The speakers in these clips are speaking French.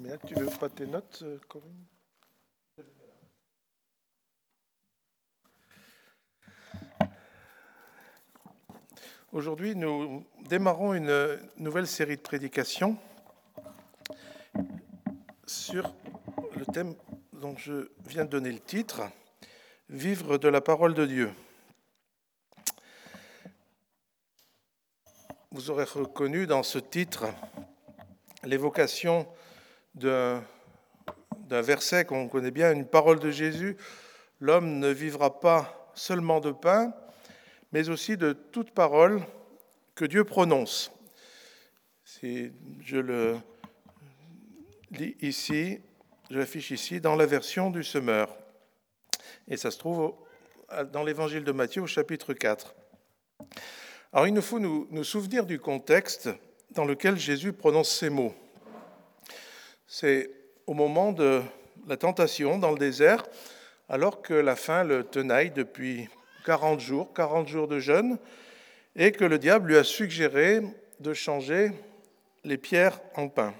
Bien, tu veux pas tes notes, Corinne? Aujourd'hui, nous démarrons une nouvelle série de prédications sur le thème dont je viens de donner le titre, Vivre de la parole de Dieu. Vous aurez reconnu dans ce titre l'évocation d'un verset qu'on connaît bien, une parole de Jésus. L'homme ne vivra pas seulement de pain, mais aussi de toute parole que Dieu prononce. Si je le lis ici, je l'affiche ici dans la version du Semeur. Et ça se trouve dans l'évangile de Matthieu au chapitre 4. Alors il nous faut nous souvenir du contexte dans lequel Jésus prononce ces mots. C'est au moment de la tentation dans le désert, alors que la faim le tenaille depuis 40 jours de jeûne, et que le diable lui a suggéré de changer les pierres en pain.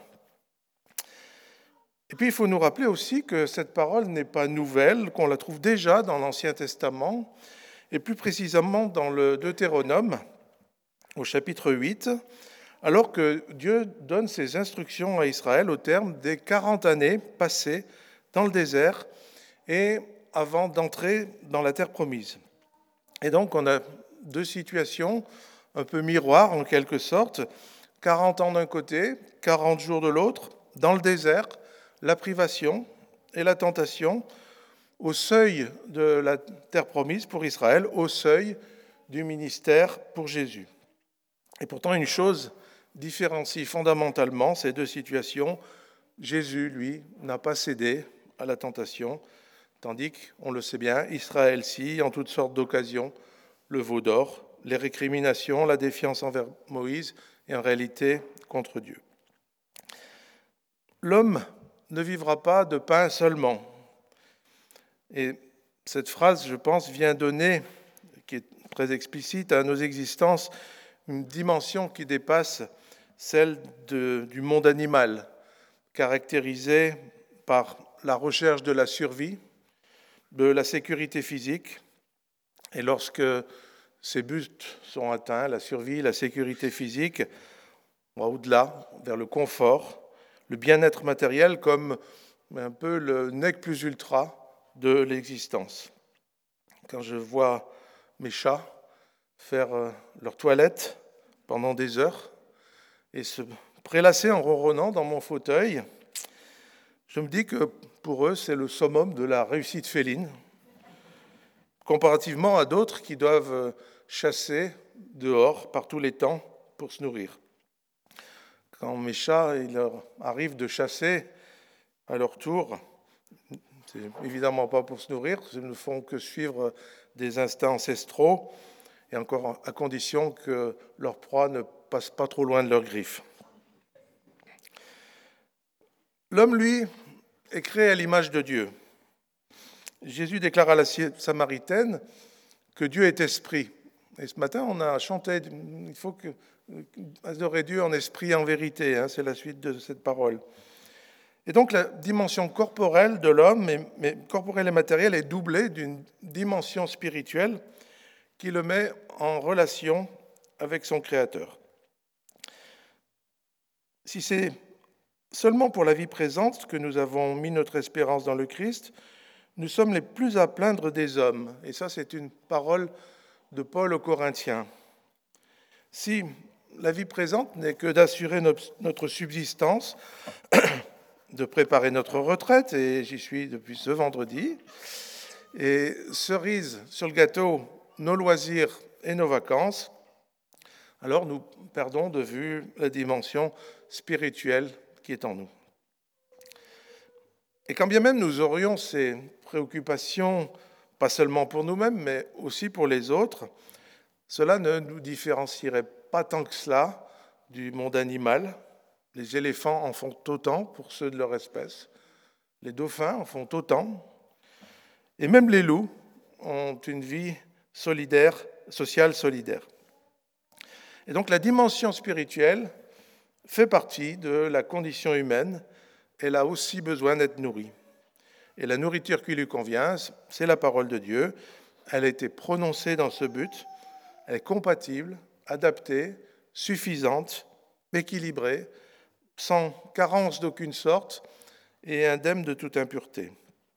Et puis il faut nous rappeler aussi que cette parole n'est pas nouvelle, qu'on la trouve déjà dans l'Ancien Testament, et plus précisément dans le Deutéronome, au chapitre 8, alors que Dieu donne ses instructions à Israël au terme des 40 années passées dans le désert et avant d'entrer dans la terre promise. Et donc on a deux situations un peu miroirs en quelque sorte, 40 ans d'un côté, 40 jours de l'autre, dans le désert, la privation et la tentation, au seuil de la terre promise pour Israël, au seuil du ministère pour Jésus. Et pourtant, une chose différencie fondamentalement ces deux situations. Jésus, lui, n'a pas cédé à la tentation, tandis qu'on le sait bien, Israël, si, en toutes sortes d'occasions, le veau d'or, les récriminations, la défiance envers Moïse et en réalité contre Dieu. L'homme ne vivra pas de pain seulement. Et cette phrase, je pense, vient donner, qui est très explicite, à nos existences, une dimension qui dépasse celle du monde animal, caractérisée par la recherche de la survie, de la sécurité physique. Et lorsque ces buts sont atteints, la survie, la sécurité physique, on va au-delà, vers le confort, le bien-être matériel comme un peu le nec plus ultra de l'existence. Quand je vois mes chats faire leur toilette pendant des heures et se prélasser en ronronnant dans mon fauteuil, je me dis que pour eux, c'est le summum de la réussite féline, comparativement à d'autres qui doivent chasser dehors par tous les temps pour se nourrir. Quand mes chats, il leur arrive de chasser à leur tour, c'est évidemment pas pour se nourrir, ils ne font que suivre des instincts ancestraux, et encore à condition que leur proie ne passe pas trop loin de leurs griffes. L'homme, lui, est créé à l'image de Dieu. Jésus déclara à la Samaritaine que Dieu est esprit. Et ce matin, on a chanté, il faut adorer Dieu en esprit et en vérité, c'est la suite de cette parole. Et donc la dimension corporelle de l'homme, mais corporelle et matérielle, est doublée d'une dimension spirituelle qui le met en relation avec son Créateur. Si c'est seulement pour la vie présente que nous avons mis notre espérance dans le Christ, nous sommes les plus à plaindre des hommes. Et ça, c'est une parole de Paul aux Corinthiens. Si la vie présente n'est que d'assurer notre subsistance, de préparer notre retraite, et j'y suis depuis ce vendredi, et cerise sur le gâteau, nos loisirs et nos vacances, alors nous perdons de vue la dimension spirituelle qui est en nous. Et quand bien même nous aurions ces préoccupations, pas seulement pour nous-mêmes, mais aussi pour les autres, cela ne nous différencierait pas tant que cela du monde animal. Les éléphants en font autant pour ceux de leur espèce, les dauphins en font autant, et même les loups ont une vie solidaire, sociale solidaire. Et donc la dimension spirituelle fait partie de la condition humaine elle a aussi besoin d'être nourrie. Et la nourriture qui lui convient, c'est la parole de Dieu. Elle a été prononcée dans ce but. Elle est compatible, adaptée, suffisante, équilibrée, sans carence d'aucune sorte et indemne de toute impureté.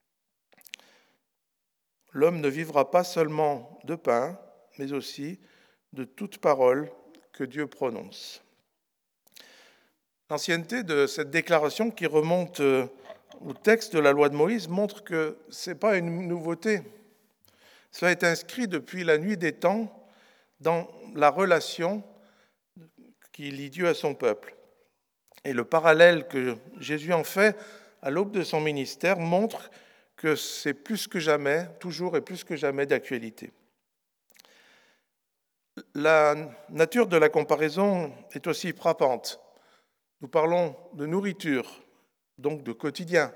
L'homme ne vivra pas seulement de pain, mais aussi de toute parole que Dieu prononce. L'ancienneté de cette déclaration qui remonte au texte de la loi de Moïse montre que ce n'est pas une nouveauté. Cela est inscrit depuis la nuit des temps dans la relation qui lie Dieu à son peuple. Et le parallèle que Jésus en fait à l'aube de son ministère montre que c'est plus que jamais, toujours et plus que jamais d'actualité. La nature de la comparaison est aussi frappante. Nous parlons de nourriture, donc de quotidien.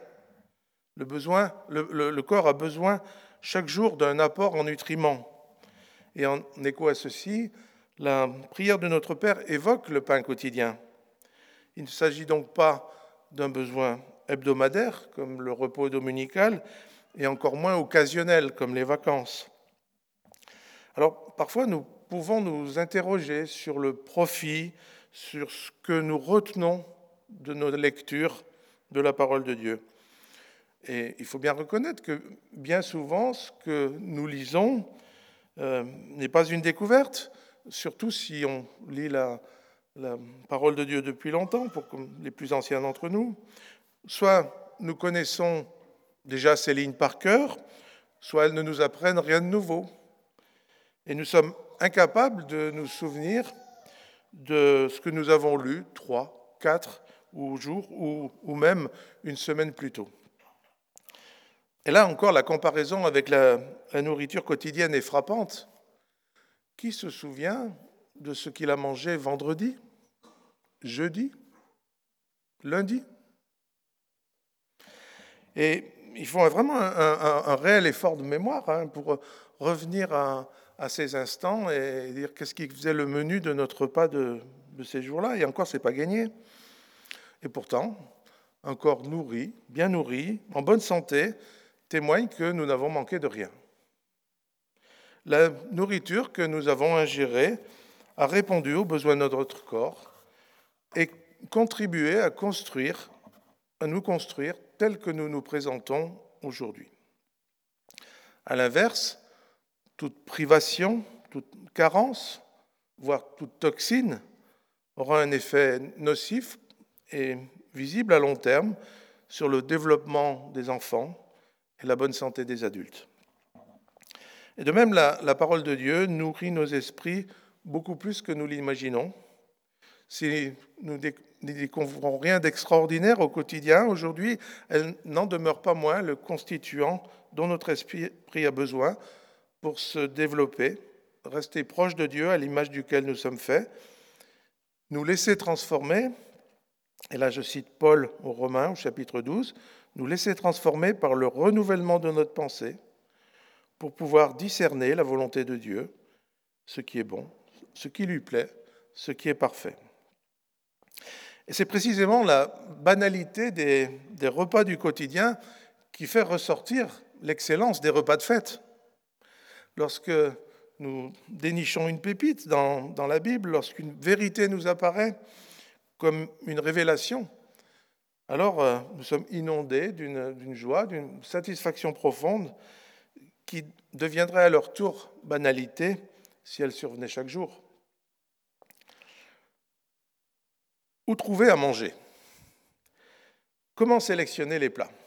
Le corps a besoin chaque jour d'un apport en nutriments. Et en écho à ceci, la prière de notre Père évoque le pain quotidien. Il ne s'agit donc pas d'un besoin hebdomadaire, comme le repos dominical, et encore moins occasionnel, comme les vacances. Alors, parfois, nous pouvons nous interroger sur le profit, sur ce que nous retenons de nos lectures de la parole de Dieu. Et il faut bien reconnaître que bien souvent, ce que nous lisons n'est pas une découverte, surtout si on lit la parole de Dieu depuis longtemps, pour les plus anciens d'entre nous. Soit nous connaissons déjà ces lignes par cœur, soit elles ne nous apprennent rien de nouveau. Et nous sommes incapables de nous souvenir de ce que nous avons lu 3, 4 jours ou même une semaine plus tôt. Et là encore, la comparaison avec la nourriture quotidienne est frappante. Qui se souvient de ce qu'il a mangé vendredi, jeudi, lundi? Et il faut vraiment un réel effort de mémoire pour revenir à ces instants et dire qu'est-ce qui faisait le menu de notre repas de ces jours-là. Et encore, ce n'est pas gagné. Et pourtant, un corps nourri, bien nourri, en bonne santé, témoigne que nous n'avons manqué de rien. La nourriture que nous avons ingérée a répondu aux besoins de notre corps et contribué à nous construire tel que nous nous présentons aujourd'hui. À l'inverse, toute privation, toute carence, voire toute toxine, aura un effet nocif et visible à long terme sur le développement des enfants et la bonne santé des adultes. Et de même, la parole de Dieu nourrit nos esprits beaucoup plus que nous l'imaginons. Si nous ne découvrons rien d'extraordinaire au quotidien, aujourd'hui, elle n'en demeure pas moins le constituant dont notre esprit a besoin pour se développer, rester proche de Dieu à l'image duquel nous sommes faits, nous laisser transformer, et là je cite Paul aux Romains au chapitre 12, nous laisser transformer par le renouvellement de notre pensée pour pouvoir discerner la volonté de Dieu, ce qui est bon, ce qui lui plaît, ce qui est parfait. Et c'est précisément la banalité des repas du quotidien qui fait ressortir l'excellence des repas de fête. Lorsque nous dénichons une pépite dans la Bible, lorsqu'une vérité nous apparaît comme une révélation, alors nous sommes inondés d'une joie, d'une satisfaction profonde qui deviendrait à leur tour banalité si elle survenait chaque jour. Où trouver à manger? Comment sélectionner les plats?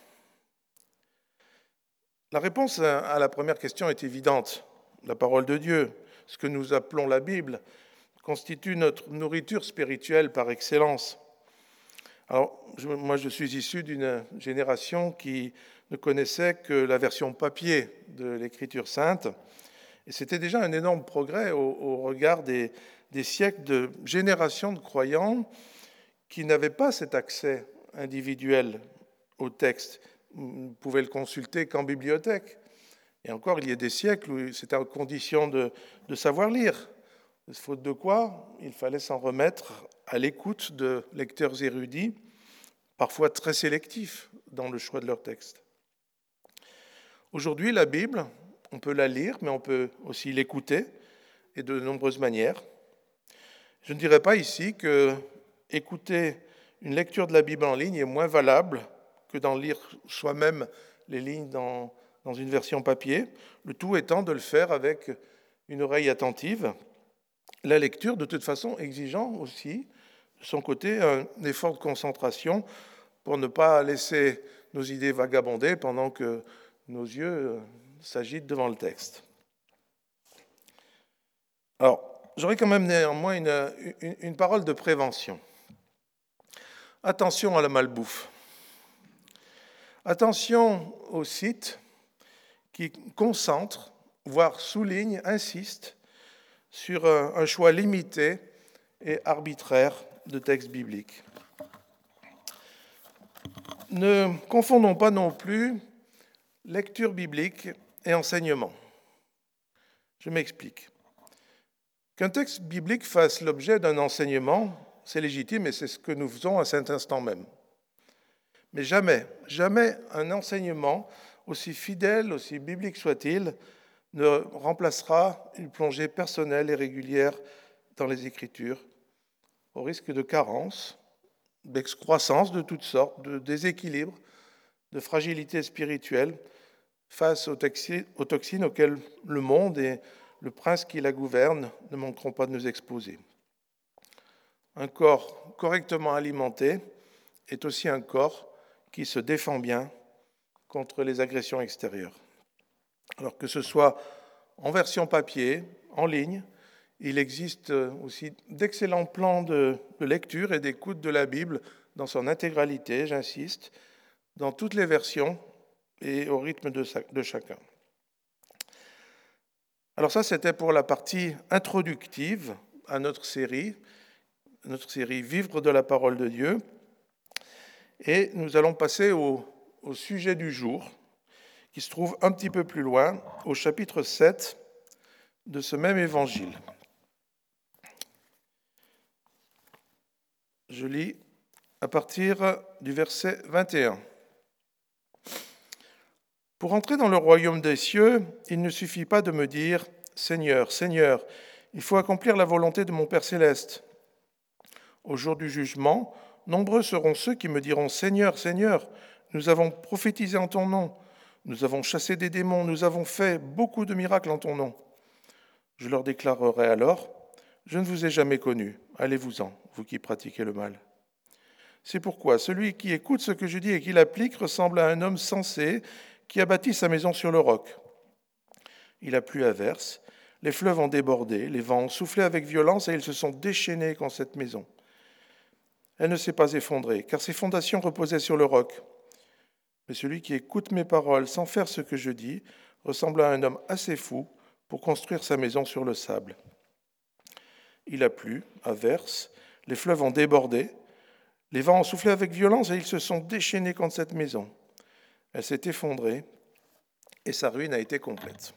La réponse à la première question est évidente. La parole de Dieu, ce que nous appelons la Bible, constitue notre nourriture spirituelle par excellence. Alors, moi, je suis issu d'une génération qui ne connaissait que la version papier de l'Écriture sainte, et c'était déjà un énorme progrès au regard des siècles de générations de croyants qui n'avaient pas cet accès individuel au texte. Vous pouvez le consulter qu'en bibliothèque. Et encore, il y a des siècles où c'était à condition de savoir lire. Faute de quoi, il fallait s'en remettre à l'écoute de lecteurs érudits parfois très sélectifs dans le choix de leurs textes. Aujourd'hui, la Bible, on peut la lire, mais on peut aussi l'écouter, et de nombreuses manières. Je ne dirais pas ici que écouter une lecture de la Bible en ligne est moins valable que d'en lire soi-même les lignes dans une version papier, le tout étant de le faire avec une oreille attentive. La lecture, de toute façon, exigeant aussi, de son côté, un effort de concentration pour ne pas laisser nos idées vagabonder pendant que nos yeux s'agitent devant le texte. Alors, j'aurais quand même néanmoins une parole de prévention. Attention à la malbouffe. Attention aux sites qui concentrent, voire soulignent, insistent sur un choix limité et arbitraire de textes bibliques. Ne confondons pas non plus lecture biblique et enseignement. Je m'explique. Qu'un texte biblique fasse l'objet d'un enseignement, c'est légitime et c'est ce que nous faisons à cet instant même. Mais jamais un enseignement, aussi fidèle, aussi biblique soit-il, ne remplacera une plongée personnelle et régulière dans les Écritures, au risque de carence, d'excroissance de toutes sortes, de déséquilibre, de fragilité spirituelle face aux toxines auxquelles le monde et le prince qui la gouverne ne manqueront pas de nous exposer. Un corps correctement alimenté est aussi un corps qui se défend bien contre les agressions extérieures. Alors que ce soit en version papier, en ligne, il existe aussi d'excellents plans de lecture et d'écoute de la Bible dans son intégralité, j'insiste, dans toutes les versions et au rythme de chacun. Alors ça, c'était pour la partie introductive à notre série Vivre de la parole de Dieu. Et nous allons passer au sujet du jour, qui se trouve un petit peu plus loin, au chapitre 7 de ce même évangile. Je lis à partir du verset 21. Pour entrer dans le royaume des cieux, il ne suffit pas de me dire « Seigneur, Seigneur », il faut accomplir la volonté de mon Père céleste. Au jour du jugement, nombreux seront ceux qui me diront « Seigneur, Seigneur, nous avons prophétisé en ton nom, nous avons chassé des démons, nous avons fait beaucoup de miracles en ton nom. » Je leur déclarerai alors « Je ne vous ai jamais connu, allez-vous-en, vous qui pratiquez le mal. » C'est pourquoi celui qui écoute ce que je dis et qui l'applique ressemble à un homme sensé qui a bâti sa maison sur le roc. Il a plu à verse, les fleuves ont débordé, les vents ont soufflé avec violence et ils se sont déchaînés contre cette maison. Elle ne s'est pas effondrée, car ses fondations reposaient sur le roc. Mais celui qui écoute mes paroles sans faire ce que je dis ressemble à un homme assez fou pour construire sa maison sur le sable. Il a plu à verse, les fleuves ont débordé, les vents ont soufflé avec violence et ils se sont déchaînés contre cette maison. Elle s'est effondrée et sa ruine a été complète.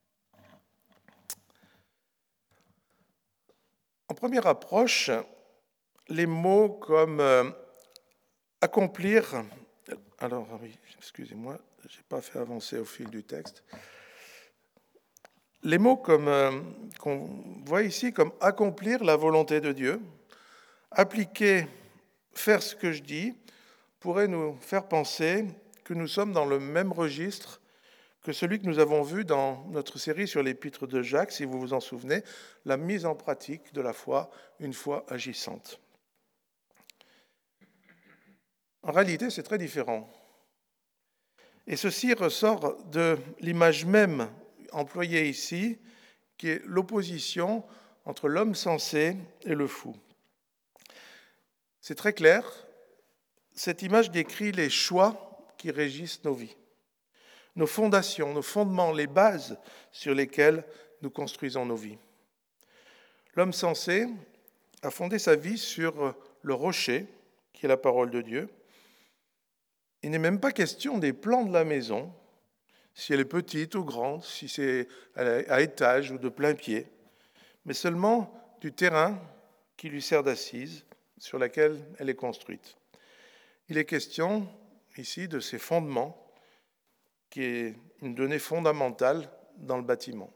En première approche, les mots comme accomplir. Alors, oui, excusez-moi, je n'ai pas fait avancer au fil du texte. Les mots qu'on voit ici comme accomplir la volonté de Dieu, appliquer, faire ce que je dis, pourraient nous faire penser que nous sommes dans le même registre que celui que nous avons vu dans notre série sur l'épître de Jacques, si vous vous en souvenez, la mise en pratique de la foi, une foi agissante. En réalité, c'est très différent. Et ceci ressort de l'image même employée ici, qui est l'opposition entre l'homme sensé et le fou. C'est très clair, cette image décrit les choix qui régissent nos vies, nos fondations, nos fondements, les bases sur lesquelles nous construisons nos vies. L'homme sensé a fondé sa vie sur le rocher, qui est la parole de Dieu. Il n'est même pas question des plans de la maison, si elle est petite ou grande, si c'est à étage ou de plein pied, mais seulement du terrain qui lui sert d'assise, sur laquelle elle est construite. Il est question ici de ces fondements, qui est une donnée fondamentale dans le bâtiment.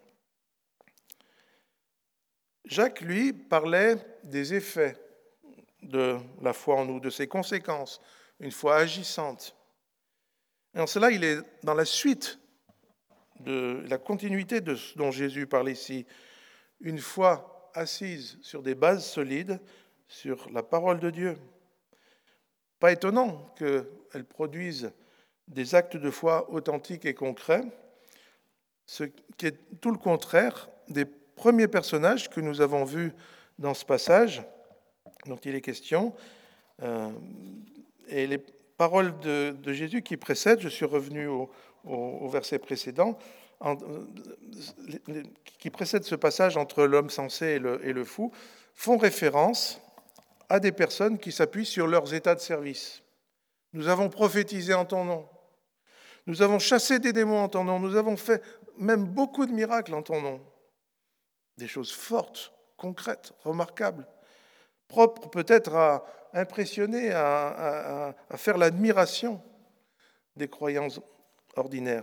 Jacques, lui, parlait des effets de la foi en nous, de ses conséquences, une foi agissante. Et en cela, il est dans la suite de la continuité de ce dont Jésus parle ici, une foi assise sur des bases solides, sur la parole de Dieu. Pas étonnant qu'elle produise des actes de foi authentiques et concrets, ce qui est tout le contraire des premiers personnages que nous avons vus dans ce passage dont il est question, et les paroles de Jésus qui précèdent, je suis revenu au verset précédent, qui précèdent ce passage entre l'homme sensé et le fou, font référence à des personnes qui s'appuient sur leurs états de service. Nous avons prophétisé en ton nom. Nous avons chassé des démons en ton nom. Nous avons fait même beaucoup de miracles en ton nom. Des choses fortes, concrètes, remarquables, propres peut-être à impressionner, à faire l'admiration des croyants ordinaires.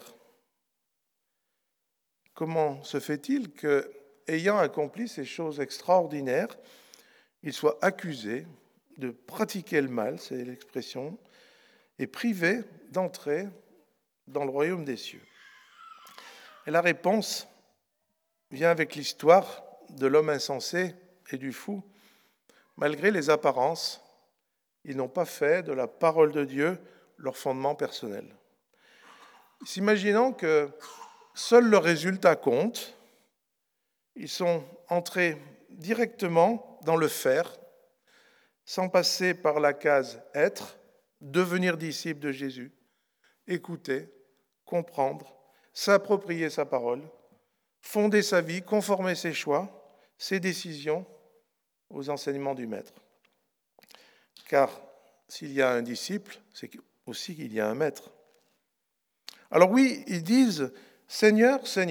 Comment se fait-il que, ayant accompli ces choses extraordinaires, il soit accusé de pratiquer le mal, c'est l'expression, et privé d'entrer dans le royaume des cieux? Et la réponse vient avec l'histoire de l'homme insensé et du fou. Malgré les apparences, ils n'ont pas fait de la parole de Dieu leur fondement personnel. S'imaginant que seul le résultat compte, ils sont entrés directement dans le faire, sans passer par la case « être », devenir disciple de Jésus, écouter, comprendre, s'approprier sa parole, fonder sa vie, conformer ses choix, ses décisions aux enseignements du Maître. Car s'il y a un disciple, c'est aussi qu'il y a un Maître. Alors oui, ils disent « Seigneur, Seigneur ».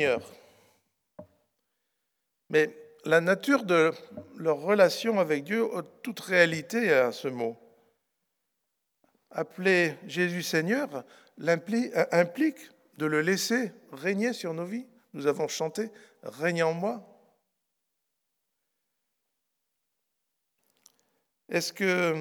Mais la nature de leur relation avec Dieu ôte toute réalité à ce mot. Appeler Jésus Seigneur implique de le laisser régner sur nos vies. Nous avons chanté « Règne en moi ». Est-ce que...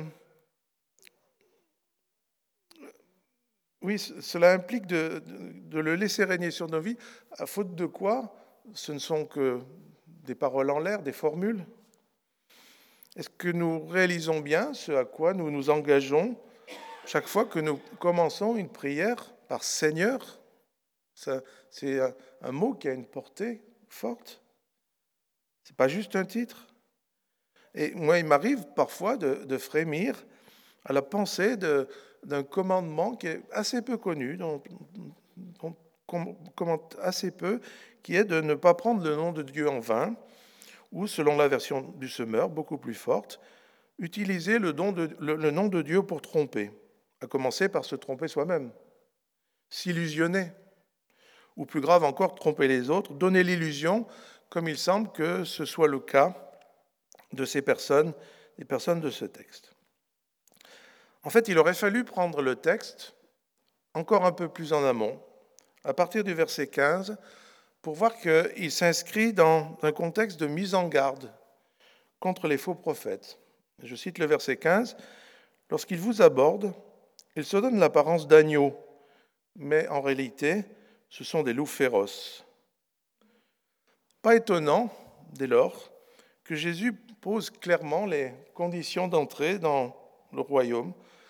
Oui, cela implique de le laisser régner sur nos vies, à faute de quoi ce ne sont que des paroles en l'air, des formules. Est-ce que nous réalisons bien ce à quoi nous nous engageons chaque fois que nous commençons une prière par Seigneur? C'est un mot qui a une portée forte. Ce n'est pas juste un titre. Et moi, il m'arrive parfois de frémir à la pensée d'un commandement qui est assez peu connu, dont on commente assez peu, qui est de ne pas prendre le nom de Dieu en vain, ou, selon la version du Semeur, beaucoup plus forte, utiliser le nom de Dieu pour tromper, à commencer par se tromper soi-même, s'illusionner, ou plus grave encore, tromper les autres, donner l'illusion, comme il semble que ce soit le cas de ces personnes, des personnes de ce texte. En fait, il aurait fallu prendre le texte encore un peu plus en amont, à partir du verset 15, pour voir qu'il s'inscrit dans un contexte de mise en garde contre les faux prophètes. Je cite le verset 15. « Lorsqu'ils vous abordent, ils se donnent l'apparence d'agneaux, mais en réalité, ce sont des loups féroces. » Pas étonnant, dès lors, que Jésus pose clairement les conditions d'entrée dans le royaume,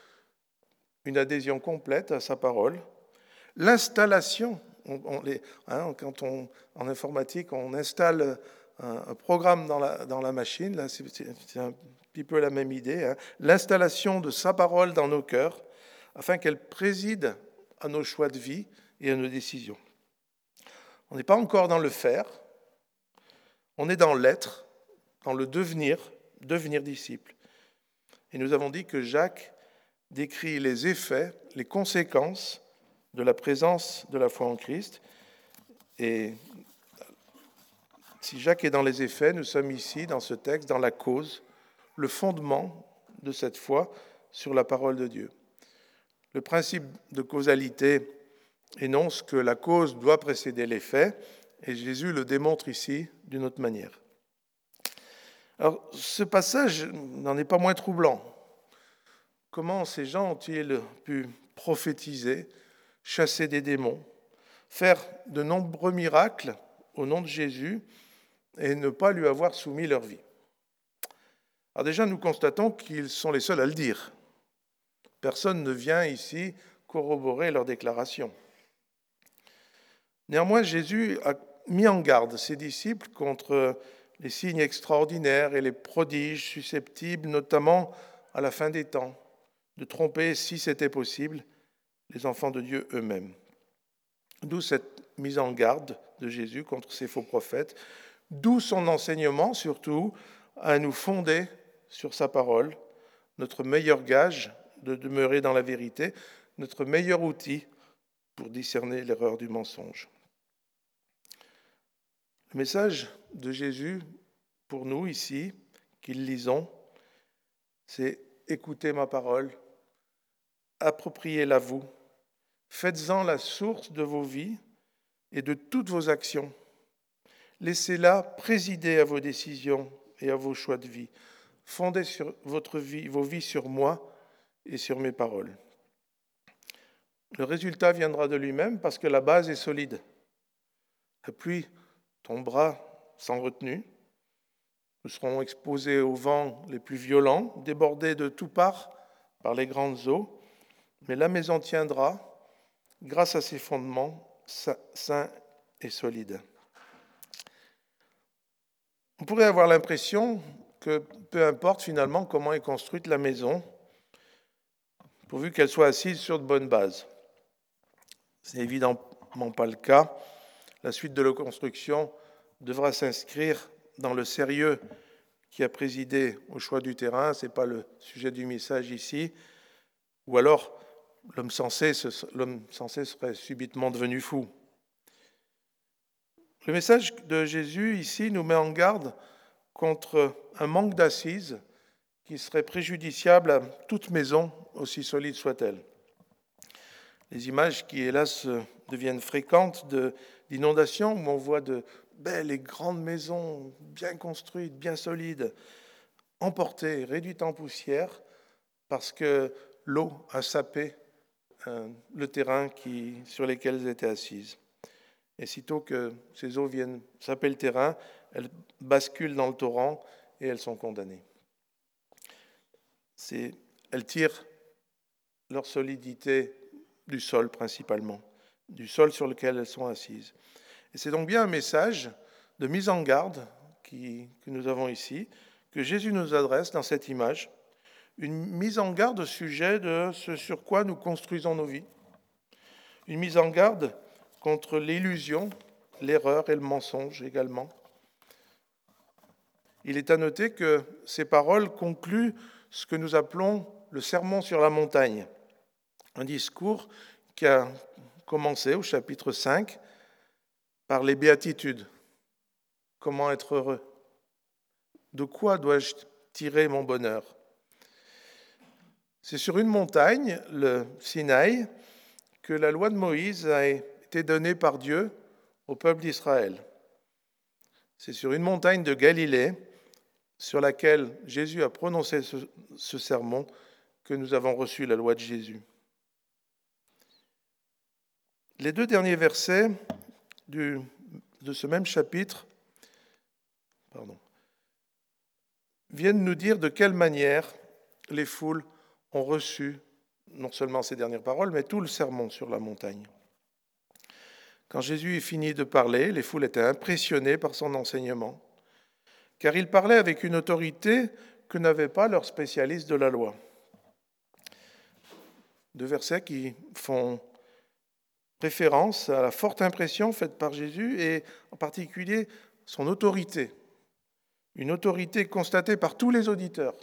une adhésion complète à sa parole, l'installation, quand en informatique on installe un programme dans la machine, là c'est un petit peu la même idée, l'installation de sa parole dans nos cœurs, afin qu'elle préside à nos choix de vie et à nos décisions. On n'est pas encore dans le faire, on est dans l'être, dans le devenir disciple. Et nous avons dit que Jacques décrit les effets, les conséquences de la présence de la foi en Christ. Et si Jacques est dans les effets, nous sommes ici, dans ce texte, dans la cause, le fondement de cette foi sur la parole de Dieu. Le principe de causalité énonce que la cause doit précéder l'effet, et Jésus le démontre ici d'une autre manière. Alors, ce passage n'en est pas moins troublant. Comment ces gens ont-ils pu prophétiser, chasser des démons, faire de nombreux miracles au nom de Jésus et ne pas lui avoir soumis leur vie? Alors déjà, nous constatons qu'ils sont les seuls à le dire. Personne ne vient ici corroborer leur déclaration. Néanmoins, Jésus a mis en garde ses disciples contre les signes extraordinaires et les prodiges susceptibles, notamment à la fin des temps, de tromper, si c'était possible, les enfants de Dieu eux-mêmes. D'où cette mise en garde de Jésus contre ces faux prophètes, d'où son enseignement surtout à nous fonder sur sa parole, notre meilleur gage de demeurer dans la vérité, notre meilleur outil pour discerner l'erreur du mensonge. Le message de Jésus pour nous ici, qu'ils lisons, c'est écoutez ma parole, appropriez-la vous, faites-en la source de vos vies et de toutes vos actions. Laissez-la présider à vos décisions et à vos choix de vie. Fondez sur vos vies sur moi et sur mes paroles. Le résultat viendra de lui-même parce que la base est solide. La pluie tombera sans retenue. Nous serons exposés aux vents les plus violents, débordés de toutes parts par les grandes eaux, mais la maison tiendra grâce à ses fondements sains et solides. On pourrait avoir l'impression que peu importe finalement comment est construite la maison, pourvu qu'elle soit assise sur de bonnes bases. Ce n'est évidemment pas le cas. La suite de la construction devra s'inscrire dans le sérieux qui a présidé au choix du terrain. Ce n'est pas le sujet du message ici. Ou alors, l'homme sensé serait subitement devenu fou. Le message de Jésus ici nous met en garde contre un manque d'assises qui serait préjudiciable à toute maison, aussi solide soit-elle. Les images qui, hélas, deviennent fréquentes d'inondations, où on voit de belles et grandes maisons bien construites, bien solides, emportées, réduites en poussière, parce que l'eau a sapé le terrain sur lequel elles étaient assises. Et sitôt que ces eaux viennent saper le terrain, elles basculent dans le torrent et elles sont condamnées. Elles tirent leur solidité du sol principalement, du sol sur lequel elles sont assises. Et c'est donc bien un message de mise en garde que nous avons ici, que Jésus nous adresse dans cette image, une mise en garde au sujet de ce sur quoi nous construisons nos vies, une mise en garde contre l'illusion, l'erreur et le mensonge également. Il est à noter que ces paroles concluent ce que nous appelons le sermon sur la montagne, un discours qui a commencé au chapitre 5 par les béatitudes. Comment être heureux? De quoi dois-je tirer mon bonheur? C'est sur une montagne, le Sinaï, que la loi de Moïse a été donnée par Dieu au peuple d'Israël. C'est sur une montagne de Galilée sur laquelle Jésus a prononcé ce sermon que nous avons reçu la loi de Jésus. Les deux derniers versets de ce même chapitre viennent nous dire de quelle manière les foules ont reçu non seulement ces dernières paroles, mais tout le sermon sur la montagne. Quand Jésus est fini de parler, les foules étaient impressionnées par son enseignement, car il parlait avec une autorité que n'avaient pas leurs spécialistes de la loi. Deux versets qui font référence à la forte impression faite par Jésus et en particulier son autorité, une autorité constatée par tous les auditeurs,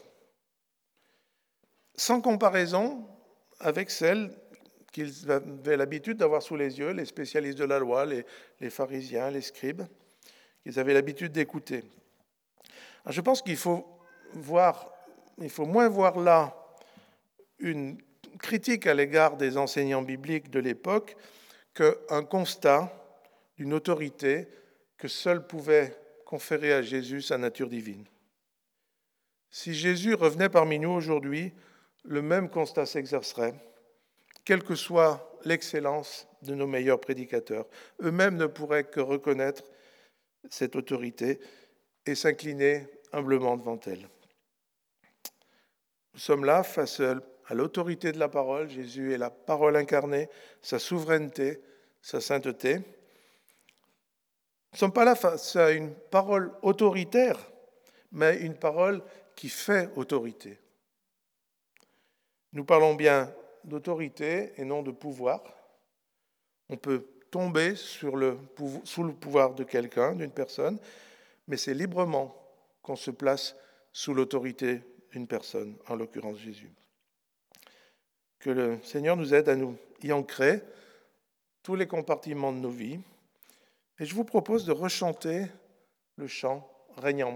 sans comparaison avec celle qu'ils avaient l'habitude d'avoir sous les yeux, les spécialistes de la loi, les pharisiens, les scribes, qu'ils avaient l'habitude d'écouter. Je pense qu'il faut moins voir là une critique à l'égard des enseignants bibliques de l'époque qu'un constat d'une autorité que seule pouvait conférer à Jésus sa nature divine. Si Jésus revenait parmi nous aujourd'hui, le même constat s'exercerait, quelle que soit l'excellence de nos meilleurs prédicateurs. Eux-mêmes ne pourraient que reconnaître cette autorité et s'incliner humblement devant elle. Nous sommes là face à l'autorité de la parole. Jésus est la parole incarnée, sa souveraineté, sa sainteté. Nous ne sommes pas là face à une parole autoritaire, mais une parole qui fait autorité. Nous parlons bien d'autorité et non de pouvoir. On peut tomber sous le pouvoir de quelqu'un, d'une personne, mais c'est librement qu'on se place sous l'autorité d'une personne, en l'occurrence Jésus. Que le Seigneur nous aide à nous y ancrer tous les compartiments de nos vies. Et je vous propose de rechanter le chant « Règne en moi ».